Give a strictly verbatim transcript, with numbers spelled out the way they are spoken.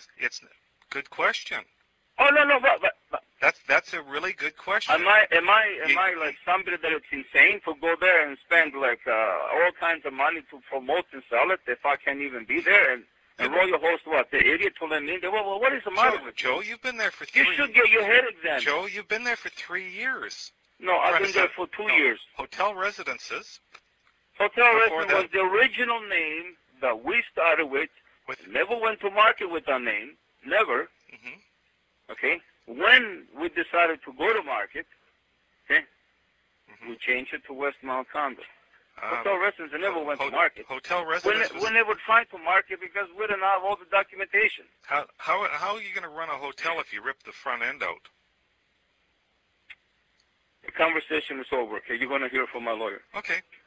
It's, it's good question. Oh no, no, but, but, but That's that's a really good question. am I am I am You- I like somebody that it's insane to go there and spend like uh, all kinds of money to promote and sell it if I can't even be there? And and Yeah, Royal Host, what, the idiot to let me in there? Well, well, what is the matter Joe, with Joe, you? you've been there for You three. should get your head examined. Joe, you've been there for three years. No, I've Trying been to there set- for two no, years. Hotel Residences Hotel Before Restaurant that- was the original name that we started with. with. Never went to market with our name. Never. Mhm. Okay. When we decided to go to market, okay, Mhm. we changed it to Westmount Condo. Um, Hotel Restaurants never ho- went ho- to market. Hotel We, Residences. ne- we never tried to market because we didn't have all the documentation. How how how are you going to run a hotel if you rip the front end out? The conversation is over. Okay, you're going to hear from my lawyer. Okay.